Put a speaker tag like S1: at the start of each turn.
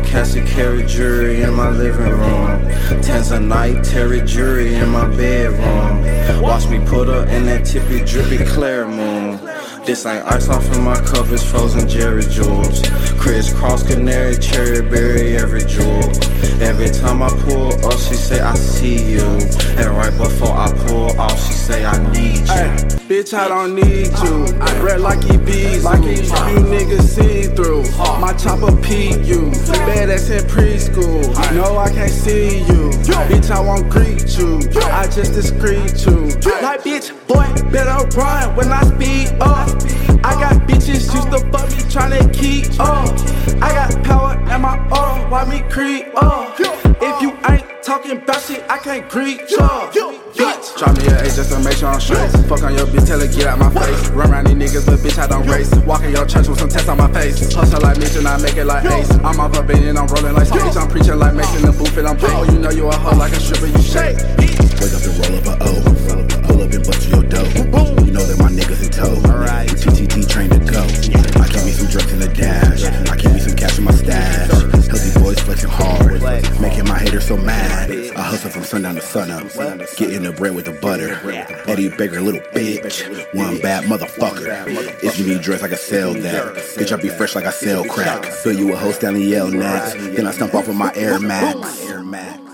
S1: casket, carry jury in my living room. Tanzanite, terry jury in my bedroom. Watch me put up in that tippy, drippy Claremont. This ain't ice off in my cup, it's frozen Jerry Jules. Crisscross, canary, cherry berry, every jewel. Every time I pull up, she say I see you. And right before I pull off, she say I need you.
S2: Ay, bitch, I don't need you. Red like he bees, you niggas see through. My chopper peep you. Bad ass in preschool. No, I can't see you. Bitch, I won't greet you. I just discreet you. Like bitch, boy, better run when I speed up. I got bitches used to fuck me tryna keep up. I got power in my aura, why me creep up? If you ain't talking about shit, I can't greet up. Bitch, drop me an H just to make sure I'm straight. Fuck on your bitch, tell her get out my face. Run around these niggas, but bitch, I don't race. Walk in your church with some tests on my face. Hustle like Mitch and I make it like Ace. I'm off a bed and I'm rolling like Bitch, I'm preaching like Mason, the booth and I'm paid. Oh, you know you a hoe like a stripper, you shake.
S3: Wake up and roll up a O. Pull up and bust to your dough. You know that my niggas in tow. We TTT trained to go. I keep me some drugs in the dash. I keep me some cash in my stash. Healthy boys flexing hard, making my haters so mad. I hustle from sundown to sunup, getting the bread with the butter. Eddie Baker, little bitch, one bad motherfucker. If you need drugs, I can sell that. Bitch, I be fresh like I sell crack. Fill you a host down the Yale Nats, then I stump off with my Air Max.